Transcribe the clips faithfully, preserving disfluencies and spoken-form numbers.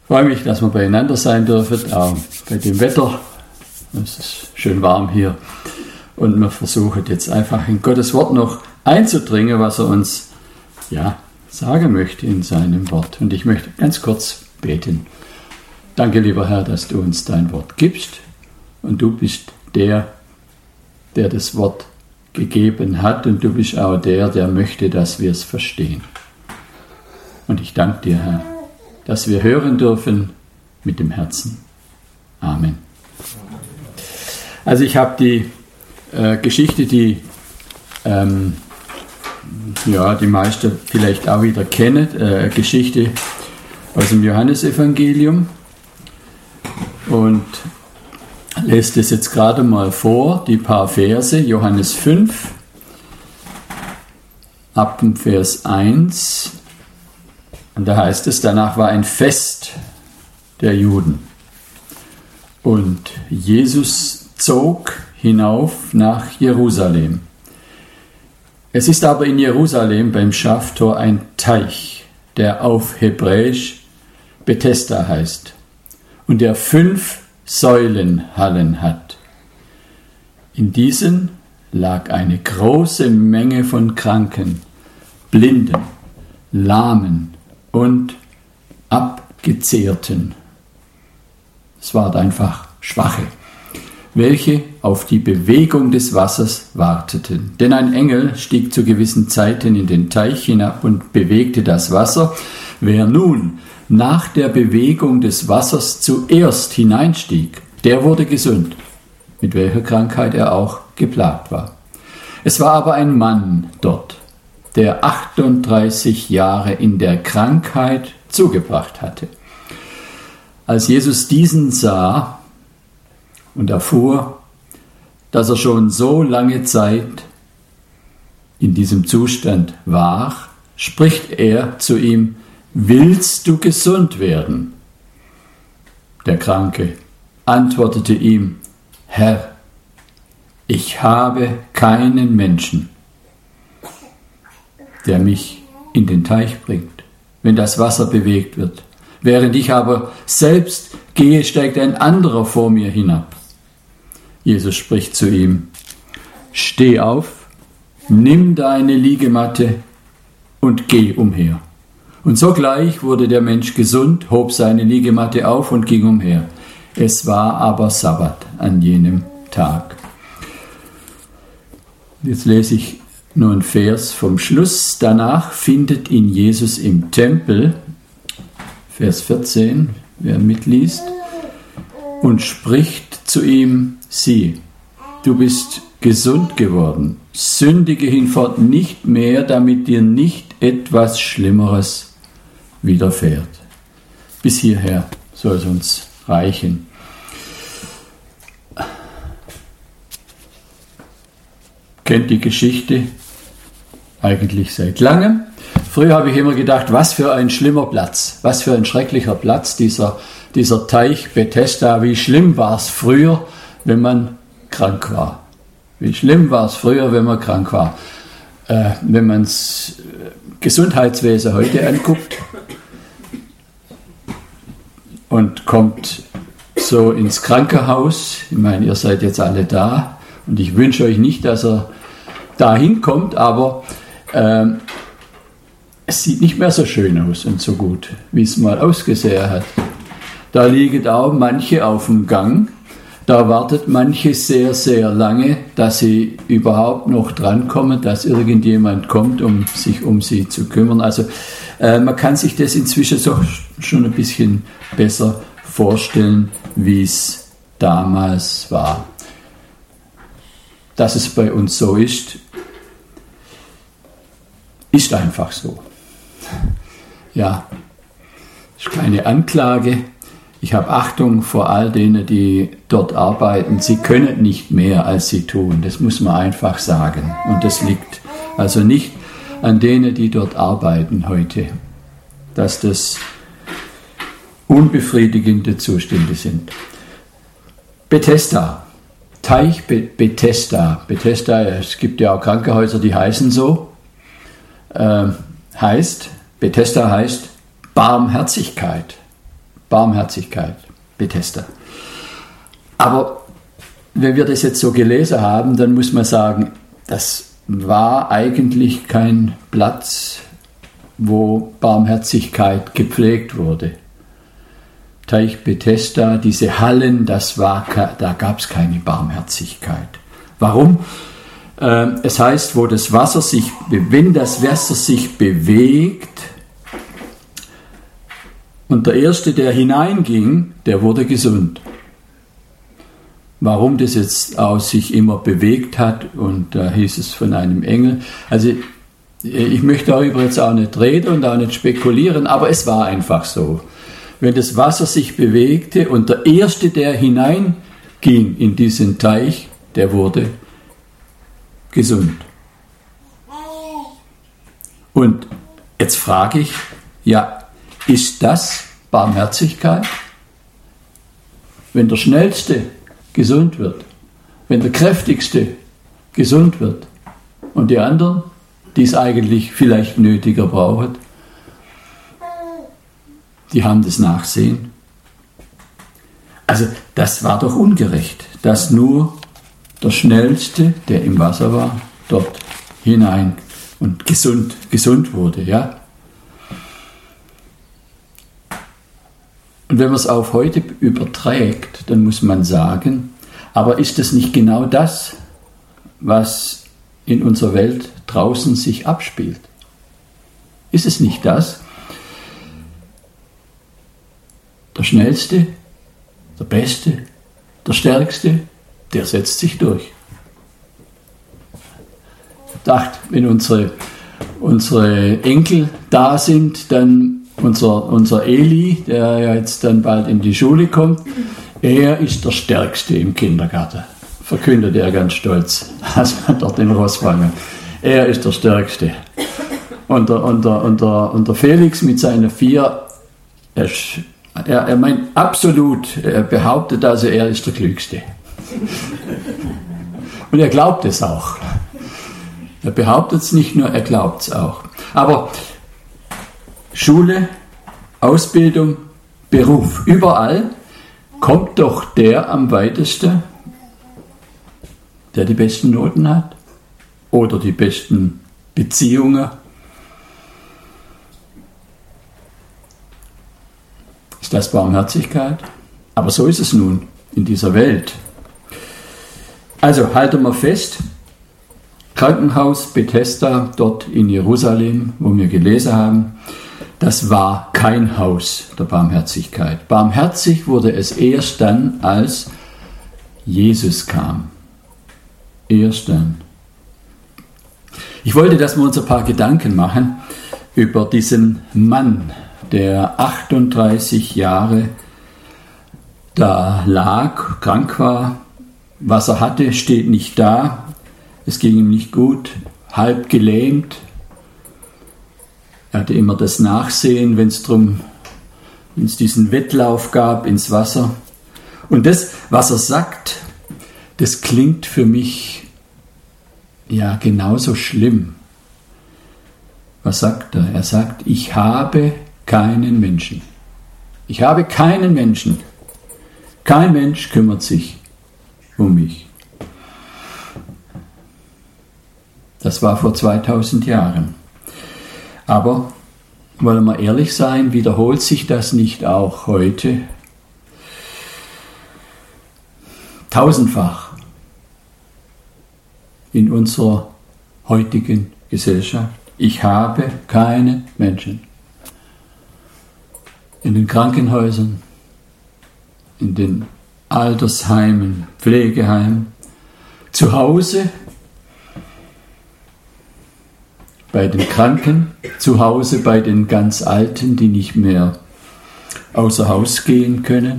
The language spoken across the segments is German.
Ich freue mich, dass wir beieinander sein dürfen, auch bei dem Wetter. Es ist schön warm hier. Und wir versuchen jetzt einfach in Gottes Wort noch einzudringen, was er uns ja, sagen möchte in seinem Wort. Und ich möchte ganz kurz beten. Danke, lieber Herr, dass du uns dein Wort gibst. Und du bist der, der das Wort gegeben hat. Und du bist auch der, der möchte, dass wir es verstehen. Und ich danke dir, Herr, dass wir hören dürfen mit dem Herzen. Amen. Also ich habe die äh, Geschichte, die ähm, ja, die meisten vielleicht auch wieder kennen, äh, Geschichte aus dem Johannesevangelium, und lese das jetzt gerade mal vor, die paar Verse, Johannes fünf, ab dem Vers eins. Und da heißt es, danach war ein Fest der Juden. Und Jesus zog hinauf nach Jerusalem. Es ist aber in Jerusalem beim Schaftor ein Teich, der auf Hebräisch Bethesda heißt und der fünf Säulenhallen hat. In diesen lag eine große Menge von Kranken, Blinden, Lahmen und Abgezehrten. Es waren einfach Schwache, welche auf die Bewegung des Wassers warteten. Denn ein Engel stieg zu gewissen Zeiten in den Teich hinab und bewegte das Wasser. Wer nun nach der Bewegung des Wassers zuerst hineinstieg, der wurde gesund, mit welcher Krankheit er auch geplagt war. Es war aber ein Mann dort, der achtunddreißig Jahre in der Krankheit zugebracht hatte. Als Jesus diesen sah und erfuhr, dass er schon so lange Zeit in diesem Zustand war, spricht er zu ihm: Willst du gesund werden? Der Kranke antwortete ihm: Herr, ich habe keinen Menschen, der mich in den Teich bringt, wenn das Wasser bewegt wird. Während ich aber selbst gehe, steigt ein anderer vor mir hinab. Jesus spricht zu ihm: Steh auf, nimm deine Liegematte und geh umher. Und sogleich wurde der Mensch gesund, hob seine Liegematte auf und ging umher. Es war aber Sabbat an jenem Tag. Jetzt lese ich nur einen Vers vom Schluss. Danach findet ihn Jesus im Tempel, Vers vierzehn, wer mitliest, und spricht zu ihm: Sieh, du bist gesund geworden, sündige hinfort nicht mehr, damit dir nicht etwas Schlimmeres widerfährt. Bis hierher soll es uns reichen. Kennt die Geschichte eigentlich seit langem. Früher habe ich immer gedacht, was für ein schlimmer Platz, was für ein schrecklicher Platz, dieser, dieser Teich Bethesda. Wie schlimm war es früher, wenn man krank war. Wie schlimm war es früher, wenn man krank war. Äh, wenn man das Gesundheitswesen heute anguckt und kommt so ins Krankenhaus, ich meine, ihr seid jetzt alle da und ich wünsche euch nicht, dass er dahin kommt, aber äh, es sieht nicht mehr so schön aus und so gut, wie es mal ausgesehen hat. Da liegen auch manche auf dem Gang, da wartet manche sehr, sehr lange, dass sie überhaupt noch drankommen, dass irgendjemand kommt, um sich um sie zu kümmern. Also äh, man kann sich das inzwischen so schon ein bisschen besser vorstellen, wie es damals war. Dass es bei uns so ist, ist einfach so. Ja, ist keine Anklage. Ich habe Achtung vor all denen, die dort arbeiten. Sie können nicht mehr, als sie tun. Das muss man einfach sagen. Und das liegt also nicht an denen, die dort arbeiten heute, dass das unbefriedigende Zustände sind. Bethesda, Teich Be- Bethesda. Bethesda, es gibt ja auch Krankenhäuser, die heißen so. Äh, heißt, Bethesda heißt Barmherzigkeit. Barmherzigkeit, Bethesda. Aber wenn wir das jetzt so gelesen haben, dann muss man sagen, das war eigentlich kein Platz, wo Barmherzigkeit gepflegt wurde. Teich Bethesda, diese Hallen, das war, da gab es keine Barmherzigkeit. Warum? Äh, es heißt, wo das Wasser sich, wenn das Wasser sich bewegt und der Erste, der hineinging, der wurde gesund. Warum das jetzt auch sich immer bewegt hat, und da hieß es von einem Engel. Also ich möchte darüber jetzt auch nicht reden und auch nicht spekulieren, aber es war einfach so. Wenn das Wasser sich bewegte und der Erste, der hineinging in diesen Teich, der wurde gesund. Und jetzt frage ich, ja, ist das Barmherzigkeit? Wenn der Schnellste gesund wird, wenn der Kräftigste gesund wird und die anderen, die es eigentlich vielleicht nötiger brauchen, die haben das Nachsehen. Also das war doch ungerecht, dass nur der Schnellste, der im Wasser war, dort hinein und gesund, gesund wurde. Ja? Und wenn man es auf heute überträgt, dann muss man sagen, aber ist das nicht genau das, was in unserer Welt draußen sich abspielt? Ist es nicht das? Der Schnellste, der Beste, der Stärkste, der setzt sich durch. Ich dachte, wenn unsere, unsere Enkel da sind, dann unser, unser Eli, der ja jetzt dann bald in die Schule kommt, er ist der Stärkste im Kindergarten. Verkündet er ganz stolz, als wir dort in Rosswanger. Er ist der Stärkste. Und der, und der, und der, und der Felix mit seinen vier, er, er, er meint absolut, er behauptet also, er ist der Klügste. Und er glaubt es auch. Er behauptet es nicht nur, er glaubt es auch. Aber Schule, Ausbildung, Beruf, überall kommt doch der am weitesten, der die besten Noten hat oder die besten Beziehungen. Ist das Barmherzigkeit? Aber so ist es nun in dieser Welt. Also halten wir fest, Krankenhaus Bethesda, dort in Jerusalem, wo wir gelesen haben, das war kein Haus der Barmherzigkeit. Barmherzig wurde es erst dann, als Jesus kam. Erst dann. Ich wollte, dass wir uns ein paar Gedanken machen über diesen Mann, der achtunddreißig Jahre da lag, krank war. Was er hatte, steht nicht da. Es ging ihm nicht gut, halb gelähmt. Er hatte immer das Nachsehen, wenn es drum, wenn es diesen Wettlauf gab ins Wasser. Und das, was er sagt, das klingt für mich ja genauso schlimm. Was sagt er? Er sagt, ich habe keinen Menschen. Ich habe keinen Menschen. Kein Mensch kümmert sich um mich. Das war vor zweitausend Jahren. Aber, wollen wir ehrlich sein, wiederholt sich das nicht auch heute? Tausendfach in unserer heutigen Gesellschaft. Ich habe keinen Menschen. In den Krankenhäusern, in den Altersheimen, Pflegeheimen, zu Hause, bei den Kranken, zu Hause bei den ganz Alten, die nicht mehr außer Haus gehen können.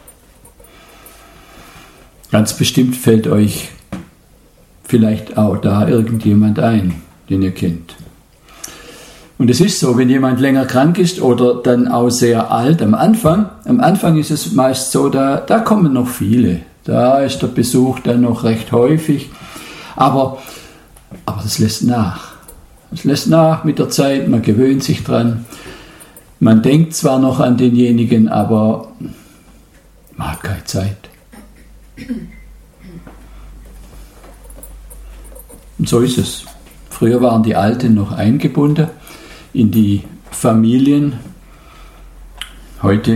Ganz bestimmt fällt euch vielleicht auch da irgendjemand ein, den ihr kennt. Und es ist so, wenn jemand länger krank ist oder dann auch sehr alt, am Anfang, am Anfang ist es meist so, da, da kommen noch viele. Da ist der Besuch dann noch recht häufig. Aber, aber das lässt nach. Es lässt nach mit der Zeit, man gewöhnt sich dran. Man denkt zwar noch an denjenigen, aber man hat keine Zeit. Und so ist es. Früher waren die Alten noch eingebunden in die Familien. Heute,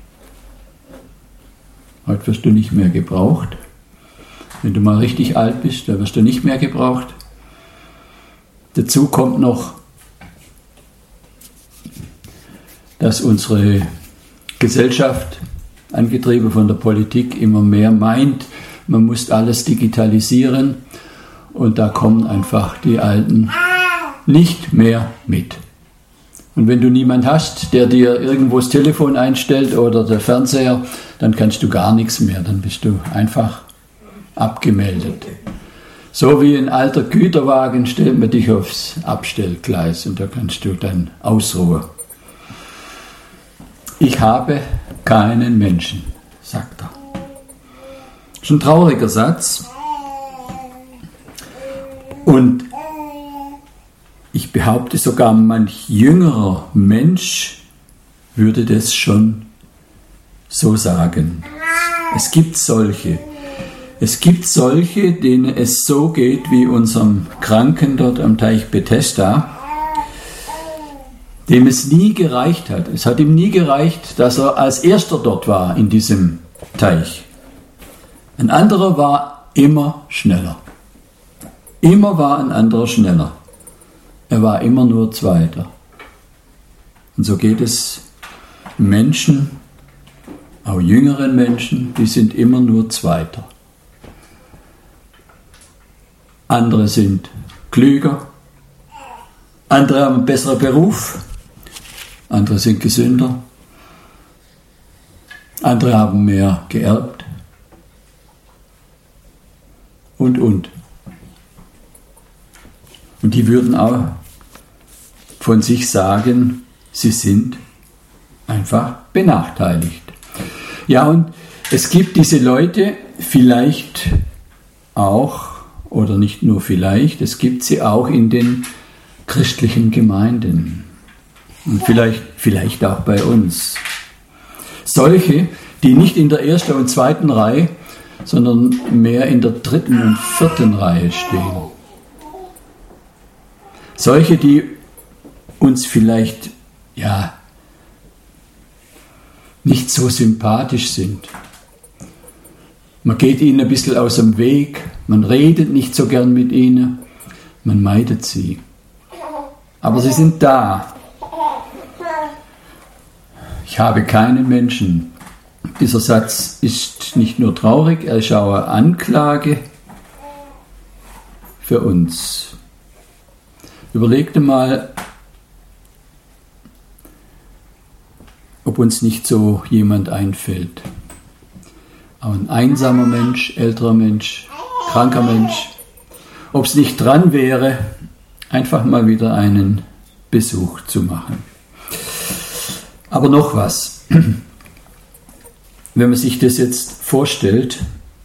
heute wirst du nicht mehr gebraucht. Wenn du mal richtig alt bist, dann wirst du nicht mehr gebraucht. Dazu kommt noch, dass unsere Gesellschaft, angetrieben von der Politik, immer mehr meint, man muss alles digitalisieren und da kommen einfach die Alten nicht mehr mit. Und wenn du niemanden hast, der dir irgendwo das Telefon einstellt oder der Fernseher, dann kannst du gar nichts mehr, dann bist du einfach abgemeldet. So wie ein alter Güterwagen stellt man dich aufs Abstellgleis und da kannst du dann ausruhen. Ich habe keinen Menschen, sagt er. Das ist ein trauriger Satz. Und ich behaupte sogar, manch jüngerer Mensch würde das schon so sagen. Es gibt solche. Es gibt solche, denen es so geht wie unserem Kranken dort am Teich Bethesda, dem es nie gereicht hat. Es hat ihm nie gereicht, dass er als Erster dort war in diesem Teich. Ein anderer war immer schneller. Immer war ein anderer schneller. Er war immer nur Zweiter. Und so geht es Menschen, auch jüngeren Menschen, die sind immer nur Zweiter. Andere sind klüger, andere haben einen besseren Beruf, andere sind gesünder, andere haben mehr geerbt und, und. Und die würden auch von sich sagen, sie sind einfach benachteiligt. Ja, und es gibt diese Leute vielleicht auch, oder nicht nur vielleicht, es gibt sie auch in den christlichen Gemeinden. Und vielleicht, vielleicht auch bei uns. Solche, die nicht in der ersten und zweiten Reihe, sondern mehr in der dritten und vierten Reihe stehen. Solche, die uns vielleicht, ja, nicht so sympathisch sind. Man geht ihnen ein bisschen aus dem Weg, man redet nicht so gern mit ihnen, man meidet sie. Aber sie sind da. Ich habe keinen Menschen. Dieser Satz ist nicht nur traurig, er ist auch eine Anklage für uns. Überleg dir mal, ob uns nicht so jemand einfällt. Auch ein einsamer Mensch, älterer Mensch, kranker Mensch. Ob es nicht dran wäre, einfach mal wieder einen Besuch zu machen. Aber noch was. Wenn man sich das jetzt vorstellt,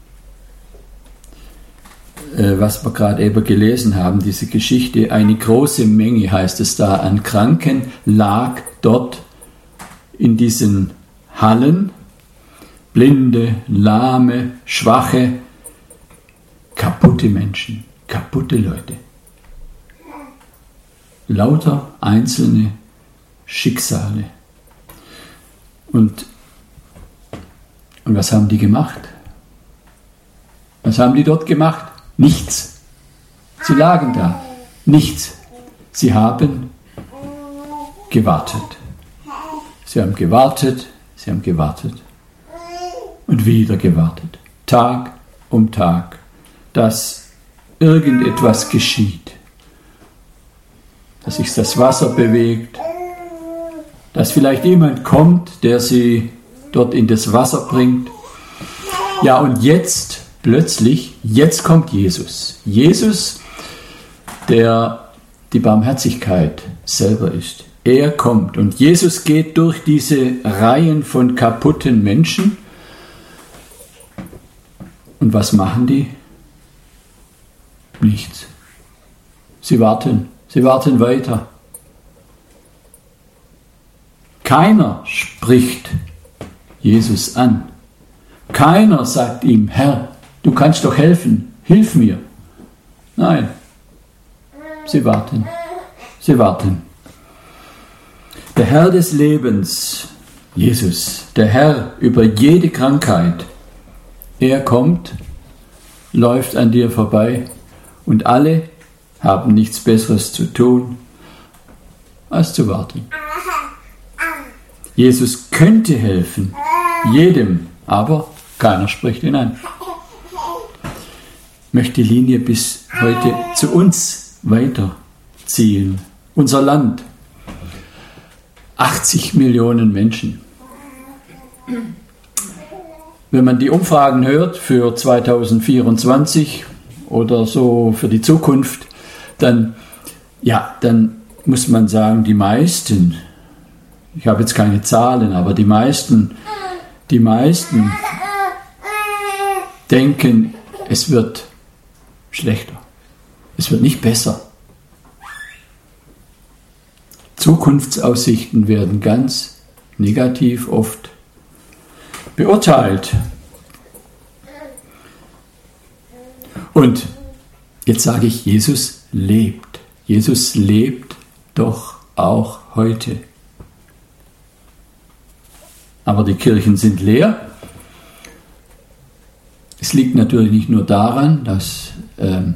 was wir gerade eben gelesen haben, diese Geschichte, eine große Menge, heißt es da, an Kranken lag dort in diesen Hallen, blinde, lahme, schwache, kaputte Menschen, kaputte Leute. Lauter einzelne Schicksale. Und, und was haben die gemacht? Was haben die dort gemacht? Nichts. Sie lagen da. Nichts. Sie haben gewartet. Sie haben gewartet, sie haben gewartet und wieder gewartet. Tag um Tag, dass irgendetwas geschieht. Dass sich das Wasser bewegt, dass vielleicht jemand kommt, der sie dort in das Wasser bringt. Ja, und jetzt plötzlich, jetzt kommt Jesus. Jesus, der die Barmherzigkeit selber ist. Er kommt und Jesus geht durch diese Reihen von kaputten Menschen. Und was machen die? Nichts. Sie warten, sie warten weiter. Keiner spricht Jesus an. Keiner sagt ihm, Herr, du kannst doch helfen, hilf mir. Nein, sie warten, sie warten. Der Herr des Lebens, Jesus, der Herr über jede Krankheit, er kommt, läuft an dir vorbei und alle haben nichts Besseres zu tun, als zu warten. Jesus könnte helfen, jedem, aber keiner spricht ihn an. Ich möchte die Linie bis heute zu uns weiterziehen. Unser Land, achtzig Millionen Menschen. Wenn man die Umfragen hört für zweitausendvierundzwanzig oder so für die Zukunft, dann, ja, dann muss man sagen, die meisten, ich habe jetzt keine Zahlen, aber die meisten, die meisten denken, es wird schlechter. Es wird nicht besser. Zukunftsaussichten werden ganz negativ oft beurteilt. Und jetzt sage ich, Jesus lebt. Jesus lebt doch auch heute. Aber die Kirchen sind leer. Es liegt natürlich nicht nur daran, dass ähm,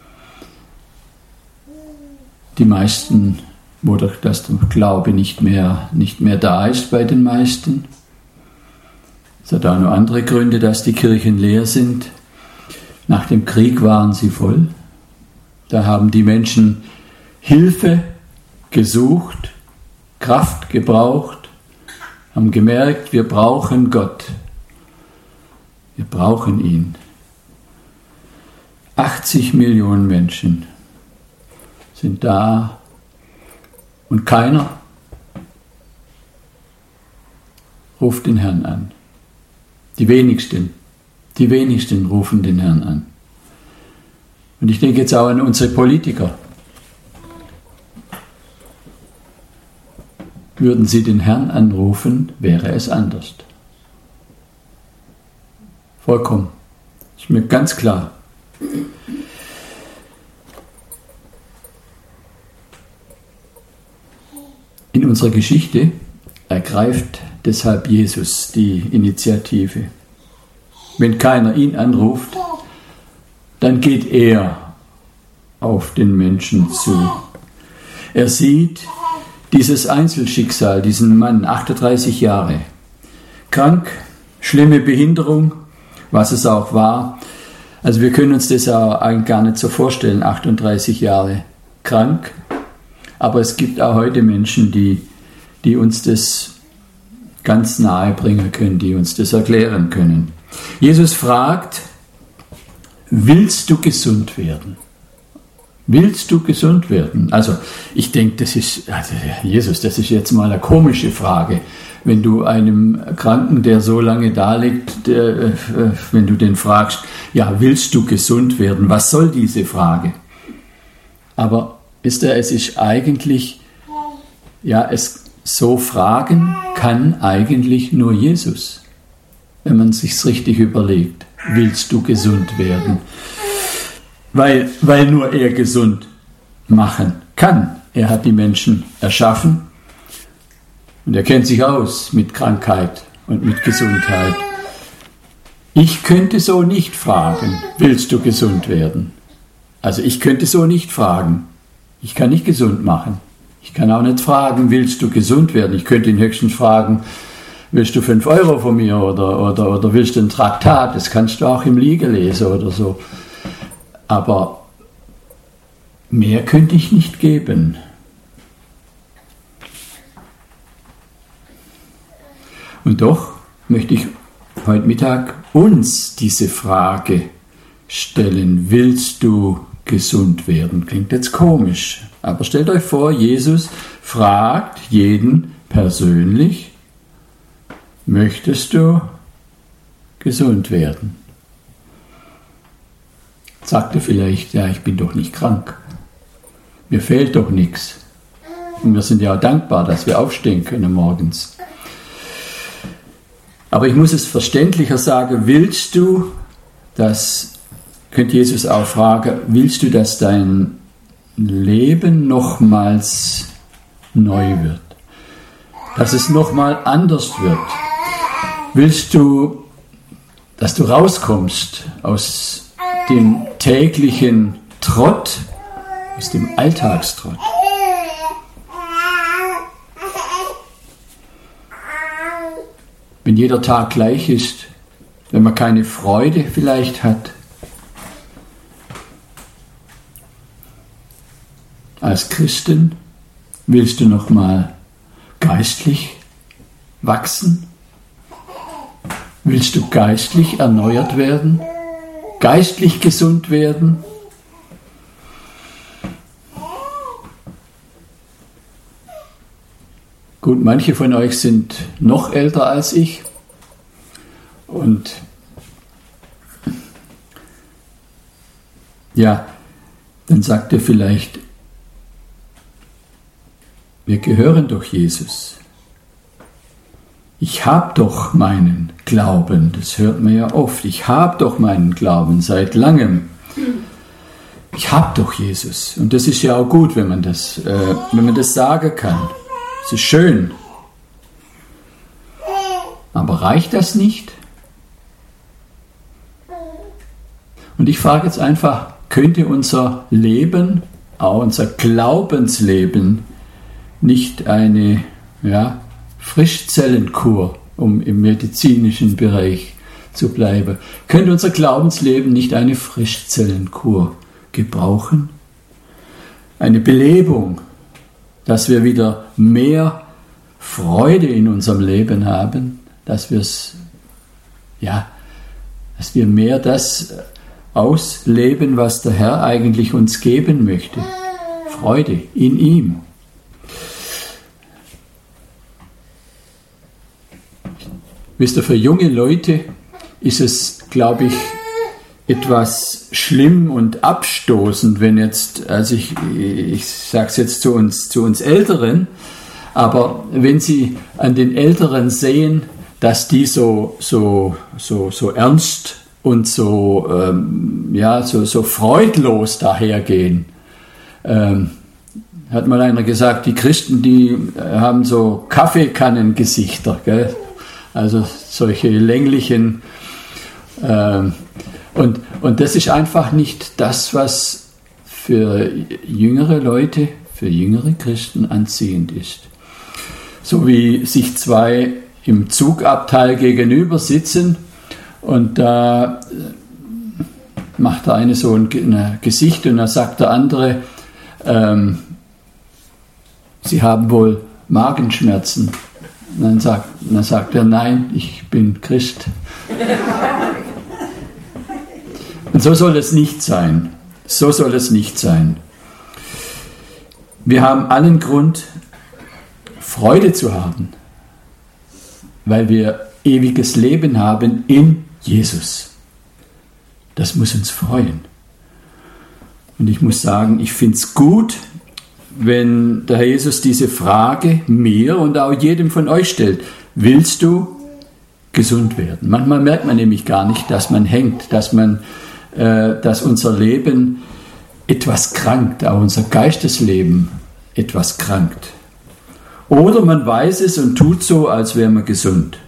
die meisten, wo der, dass der Glaube nicht mehr, nicht mehr da ist bei den meisten. Es hat auch noch andere Gründe, dass die Kirchen leer sind. Nach dem Krieg waren sie voll. Da haben die Menschen Hilfe gesucht, Kraft gebraucht, haben gemerkt, wir brauchen Gott. Wir brauchen ihn. achtzig Millionen Menschen sind da und keiner ruft den Herrn an. Die wenigsten, die wenigsten rufen den Herrn an. Und ich denke jetzt auch an unsere Politiker. Würden sie den Herrn anrufen, wäre es anders. Vollkommen. Ist mir ganz klar. In unserer Geschichte ergreift deshalb Jesus die Initiative. Wenn keiner ihn anruft, dann geht er auf den Menschen zu. Er sieht dieses Einzelschicksal, diesen Mann, achtunddreißig Jahre, krank, schlimme Behinderung, was es auch war. Also wir können uns das auch eigentlich gar nicht so vorstellen, achtunddreißig Jahre krank. Aber es gibt auch heute Menschen, die, die uns das ganz nahe bringen können, die uns das erklären können. Jesus fragt, willst du gesund werden? Willst du gesund werden? Also ich denke, das ist, also Jesus, das ist jetzt mal eine komische Frage. Wenn du einem Kranken, der so lange da liegt, der, wenn du den fragst, ja, willst du gesund werden? Was soll diese Frage? Aber ist er, es ist eigentlich, ja, es so fragen kann eigentlich nur Jesus, wenn man sich's richtig überlegt. Willst du gesund werden? Weil, weil nur er gesund machen kann. Er hat die Menschen erschaffen und er kennt sich aus mit Krankheit und mit Gesundheit. Ich könnte so nicht fragen, willst du gesund werden? Also ich könnte so nicht fragen. Ich kann nicht gesund machen. Ich kann auch nicht fragen, willst du gesund werden? Ich könnte ihn höchstens fragen, willst du fünf Euro von mir oder, oder, oder willst du ein Traktat? Das kannst du auch im Liege lesen oder so. Aber mehr könnte ich nicht geben. Und doch möchte ich heute Mittag uns diese Frage stellen. Willst du gesund werden? Klingt jetzt komisch. Aber stellt euch vor, Jesus fragt jeden persönlich, möchtest du gesund werden? Sagt er vielleicht, ja, ich bin doch nicht krank. Mir fehlt doch nichts. Und wir sind ja auch dankbar, dass wir aufstehen können morgens. Aber ich muss es verständlicher sagen, willst du, das könnte Jesus auch fragen, willst du, dass dein Leben nochmals neu wird? Dass es nochmal anders wird? Willst du, dass du rauskommst aus dem täglichen Trott, aus dem Alltagstrott? Wenn jeder Tag gleich ist, wenn man keine Freude vielleicht hat. Als Christin willst du noch mal geistlich wachsen? Willst du geistlich erneuert werden? Geistlich gesund werden? Gut, manche von euch sind noch älter als ich und ja, dann sagt ihr vielleicht, wir gehören doch Jesus. Ich habe doch meinen Glauben, das hört man ja oft, ich habe doch meinen Glauben seit langem. Ich habe doch Jesus. Und das ist ja auch gut, wenn man das, äh, wenn man das sagen kann. Es ist schön. Aber reicht das nicht? Und ich frage jetzt einfach, könnte unser Leben, auch unser Glaubensleben, nicht eine ja, Frischzellenkur, um im medizinischen Bereich zu bleiben, könnte unser Glaubensleben nicht eine Frischzellenkur gebrauchen? Eine Belebung, dass wir wieder mehr Freude in unserem Leben haben, dass wir es, ja, dass wir mehr das ausleben, was der Herr eigentlich uns geben möchte. Freude in ihm. Wisst ihr, für junge Leute ist es, glaube ich, etwas schlimm und abstoßend, wenn jetzt, also ich, ich sage es jetzt zu uns, zu uns Älteren, aber wenn Sie an den Älteren sehen, dass die so, so, so, so ernst und so, ähm, ja, so, so freudlos dahergehen, ähm, hat mal einer gesagt, die Christen, die haben so Kaffeekannengesichter, gell? Also solche länglichen, ähm, und, und das ist einfach nicht das, was für jüngere Leute, für jüngere Christen anziehend ist. So wie sich zwei im Zugabteil gegenüber sitzen und da macht der eine so ein, ein Gesicht und dann sagt der andere, ähm, Sie haben wohl Magenschmerzen. Und dann sagt, dann sagt er, nein, ich bin Christ. Und so soll es nicht sein. So soll es nicht sein. Wir haben allen Grund, Freude zu haben, weil wir ewiges Leben haben in Jesus. Das muss uns freuen. Und ich muss sagen, ich finde es gut, wenn der Herr Jesus diese Frage mir und auch jedem von euch stellt. Willst du gesund werden? Manchmal merkt man nämlich gar nicht, dass man hängt, dass man dass unser Leben etwas krankt, auch unser Geistesleben etwas krankt. Oder man weiß es und tut so, als wäre man gesund.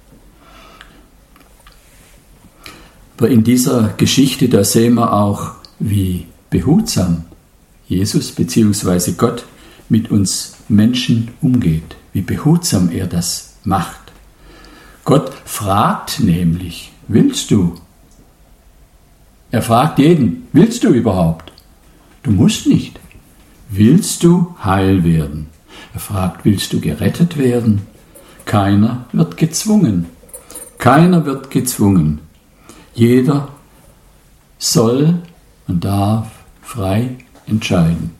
Aber in dieser Geschichte, da sehen wir auch, wie behutsam Jesus bzw. Gott mit uns Menschen umgeht, wie behutsam er das macht. Gott fragt nämlich, willst du? Er fragt jeden, willst du überhaupt? Du musst nicht. Willst du heil werden? Er fragt, willst du gerettet werden? Keiner wird gezwungen. Keiner wird gezwungen. Jeder soll und darf frei entscheiden.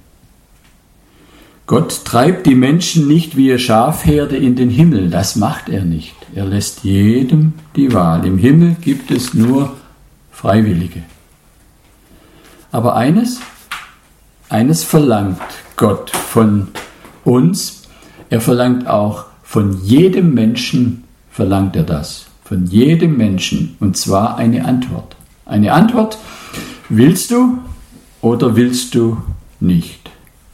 Gott treibt die Menschen nicht wie eine Schafherde in den Himmel. Das macht er nicht. Er lässt jedem die Wahl. Im Himmel gibt es nur Freiwillige. Aber eines, eines verlangt Gott von uns, er verlangt auch von jedem Menschen, verlangt er das. Von jedem Menschen. Und zwar eine Antwort. Eine Antwort, willst du oder willst du nicht?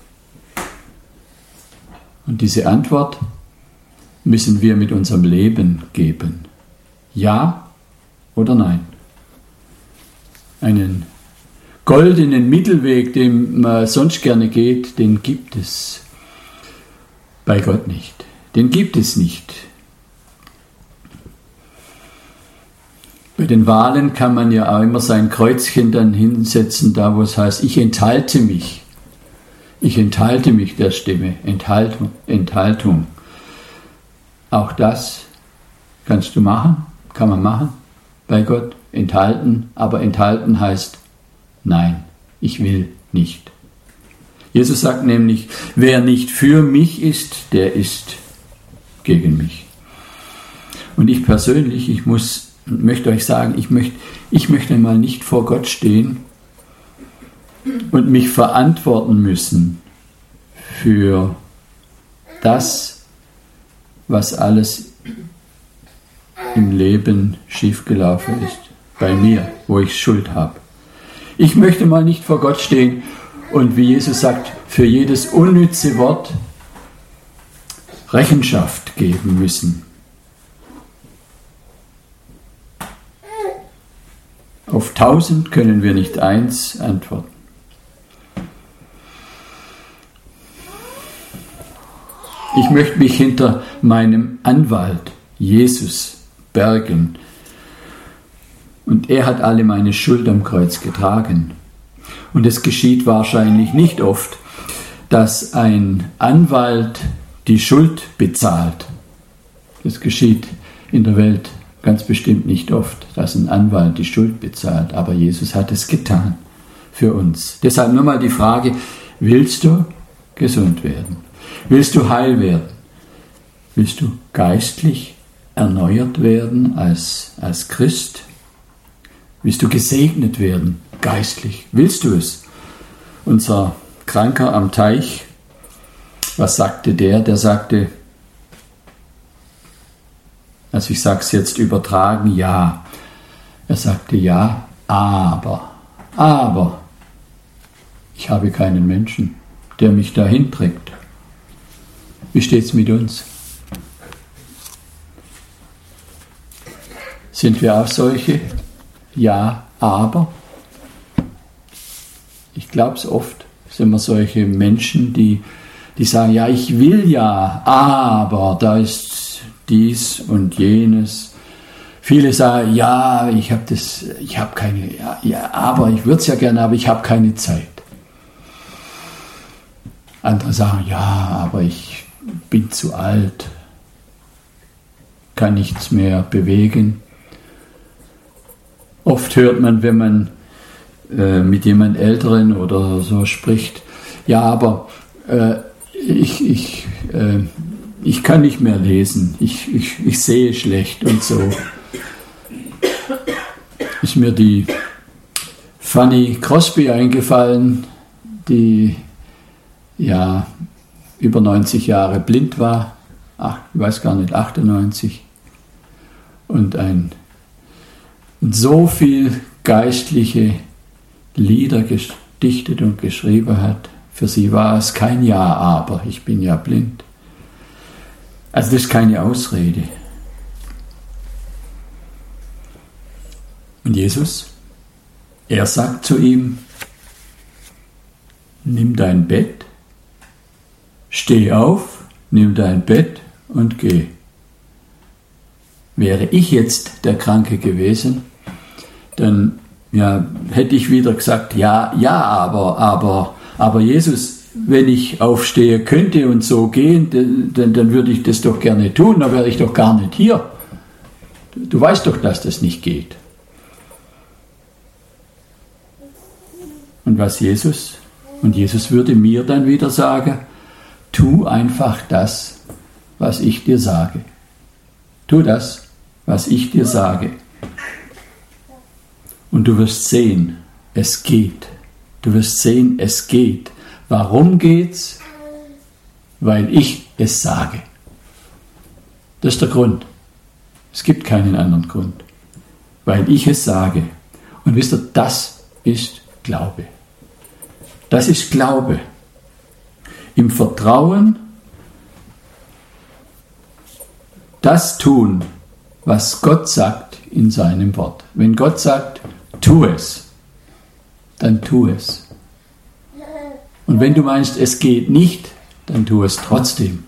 Und diese Antwort müssen wir mit unserem Leben geben. Ja oder nein? Einen goldenen Mittelweg, den man sonst gerne geht, den gibt es bei Gott nicht. Den gibt es nicht. Bei den Wahlen kann man ja auch immer sein Kreuzchen dann hinsetzen, da wo es heißt, ich enthalte mich. Ich enthalte mich der Stimme. Enthaltung. Enthaltung. Auch das kannst du machen, kann man machen bei Gott. Enthalten, aber enthalten heißt nein, ich will nicht. Jesus sagt nämlich, wer nicht für mich ist, der ist gegen mich. Und ich persönlich, ich muss, möchte euch sagen, ich möchte, ich möchte mal nicht vor Gott stehen und mich verantworten müssen für das, was alles im Leben schiefgelaufen ist, bei mir, wo ich Schuld habe. Ich möchte mal nicht vor Gott stehen und, wie Jesus sagt, für jedes unnütze Wort Rechenschaft geben müssen. Auf tausend können wir nicht eins antworten. Ich möchte mich hinter meinem Anwalt, Jesus, bergen. Und er hat alle meine Schuld am Kreuz getragen. Und es geschieht wahrscheinlich nicht oft, dass ein Anwalt die Schuld bezahlt. Das geschieht in der Welt ganz bestimmt nicht oft, dass ein Anwalt die Schuld bezahlt. Aber Jesus hat es getan für uns. Deshalb nur mal die Frage, willst du gesund werden? Willst du heil werden? Willst du geistlich erneuert werden als, als Christ? Willst du gesegnet werden, geistlich? Willst du es? Unser Kranker am Teich, was sagte der? Der sagte, also ich sage es jetzt übertragen, ja. Er sagte ja, aber, aber ich habe keinen Menschen, der mich dahin trägt. Wie steht es mit uns? Sind wir auch solche? Ja, aber. Ich glaube es oft, sind wir solche Menschen, die, die sagen, ja, ich will ja, aber da ist dies und jenes. Viele sagen, ja, ich habe das, ich habe keine, ja, ja, aber ich würde es ja gerne, aber ich habe keine Zeit. Andere sagen, ja, aber ich bin zu alt, kann nichts mehr bewegen. Oft hört man, wenn man äh, mit jemand Älteren oder so spricht, ja, aber äh, ich, ich, äh, ich kann nicht mehr lesen, ich, ich, ich sehe schlecht und so. Ist mir die Fanny Crosby eingefallen, die ja über neunzig Jahre blind war, ach, ich weiß gar nicht, achtundneunzig, und ein und so viel geistliche Lieder gedichtet und geschrieben hat. Für sie war es kein Ja, aber ich bin ja blind. Also das ist keine Ausrede. Und Jesus, er sagt zu ihm, nimm dein Bett, steh auf, nimm dein Bett und geh. Wäre ich jetzt der Kranke gewesen, dann ja, hätte ich wieder gesagt, ja, ja, aber, aber, aber Jesus, wenn ich aufstehe könnte und so gehen, dann, dann würde ich das doch gerne tun, dann wäre ich doch gar nicht hier. Du weißt doch, dass das nicht geht. Und was Jesus? Und Jesus würde mir dann wieder sagen, tu einfach das, was ich dir sage. Tu das, was ich dir sage. Und du wirst sehen, es geht. Du wirst sehen, es geht. Warum geht's? weil ich es sage. Das ist der Grund. Es gibt keinen anderen Grund. Weil ich es sage. Und wisst ihr, das ist Glaube. Das ist Glaube. Im Vertrauen, das tun, was Gott sagt in seinem Wort. Wenn Gott sagt, tu es, dann tu es. Und wenn du meinst, es geht nicht, dann tu es trotzdem.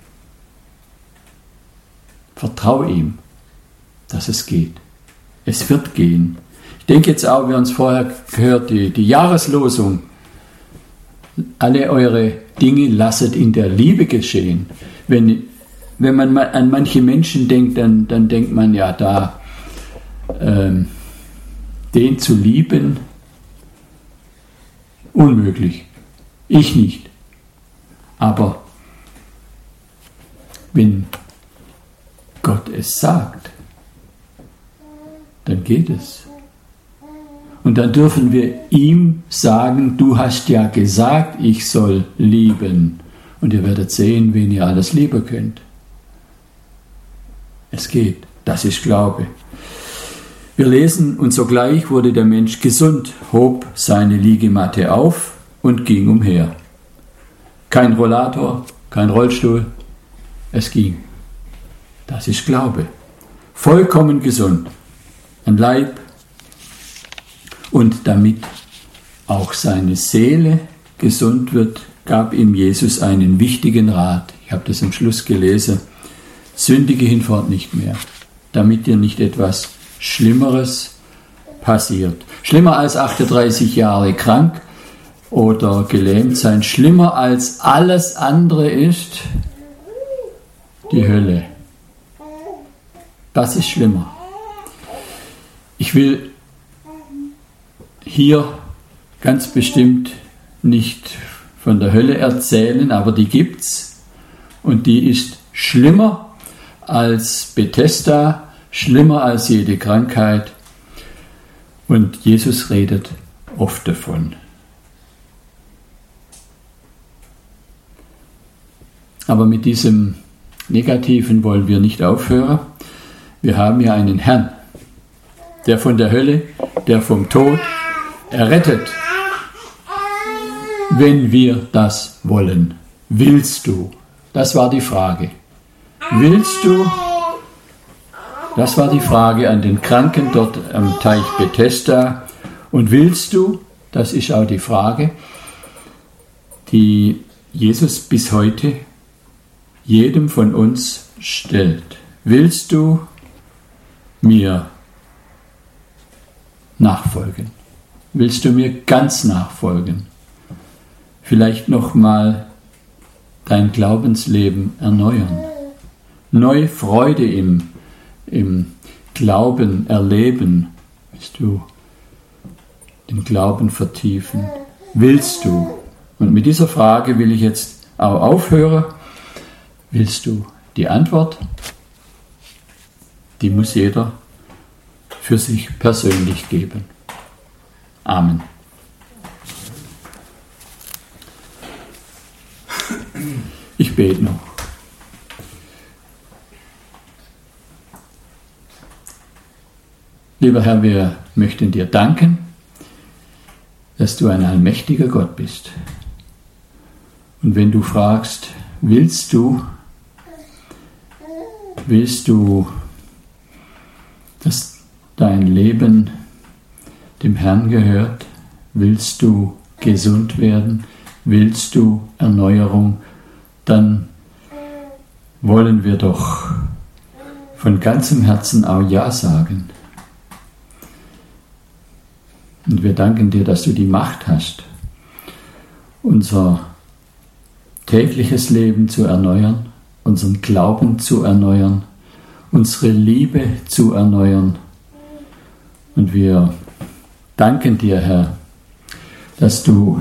Vertrau ihm, dass es geht. Es wird gehen. Ich denke jetzt auch, wir haben es vorher gehört, die, die Jahreslosung. Alle eure Dinge lasset in der Liebe geschehen. Wenn, wenn man an manche Menschen denkt, dann, dann denkt man ja da, ähm, den zu lieben, unmöglich. Ich nicht. Aber wenn Gott es sagt, dann geht es. Und dann dürfen wir ihm sagen, du hast ja gesagt, ich soll lieben. Und ihr werdet sehen, wen ihr alles lieben könnt. Es geht. Das ist Glaube. Wir lesen, und sogleich wurde der Mensch gesund, hob seine Liegematte auf und ging umher. Kein Rollator, kein Rollstuhl, es ging. Das ist Glaube. Vollkommen gesund. Ein Leib. Und damit auch seine Seele gesund wird, gab ihm Jesus einen wichtigen Rat. Ich habe das am Schluss gelesen. Sündige hinfort nicht mehr, damit dir nicht etwas Schlimmeres passiert. Schlimmer als achtunddreißig Jahre krank oder gelähmt sein, schlimmer als alles andere ist die Hölle. Das ist schlimmer. Ich will hier ganz bestimmt nicht von der Hölle erzählen, aber die gibt's und die ist schlimmer als Bethesda, schlimmer als jede Krankheit und Jesus redet oft davon. Aber mit diesem Negativen wollen wir nicht aufhören. Wir haben ja einen Herrn, der von der Hölle, der vom Tod errettet, wenn wir das wollen. Willst du? Das war die Frage. Willst du? Das war die Frage an den Kranken dort am Teich Bethesda. Und willst du? Das ist auch die Frage, die Jesus bis heute jedem von uns stellt. Willst du mir nachfolgen? Willst du mir ganz nachfolgen? Vielleicht nochmal dein Glaubensleben erneuern. Neue Freude im, im Glauben erleben. Willst du den Glauben vertiefen? Willst du? Und mit dieser Frage will ich jetzt auch aufhören. Willst du? Die Antwort, die muss jeder für sich persönlich geben. Amen. Ich bete noch. Lieber Herr, wir möchten dir danken, dass du ein allmächtiger Gott bist. Und wenn du fragst, willst du, willst du, dass dein Leben dem Herrn gehört? Willst du gesund werden? Willst du Erneuerung? Dann wollen wir doch von ganzem Herzen auch Ja sagen. Und wir danken dir, dass du die Macht hast, unser tägliches Leben zu erneuern, unseren Glauben zu erneuern, unsere Liebe zu erneuern. Und wir danken dir, Herr, dass du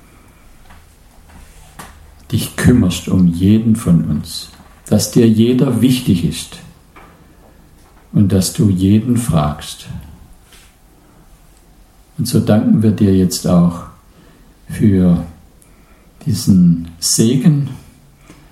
dich kümmerst um jeden von uns, dass dir jeder wichtig ist und dass du jeden fragst. Und so danken wir dir jetzt auch für diesen Segen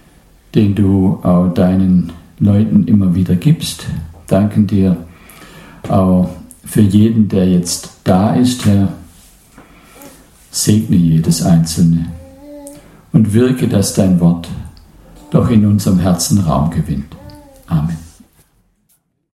den du auch deinen Leuten immer wieder gibst. Danken dir auch für jeden, der jetzt da ist, Herr. Segne jedes Einzelne und wirke, dass dein Wort doch in unserem Herzen Raum gewinnt. Amen.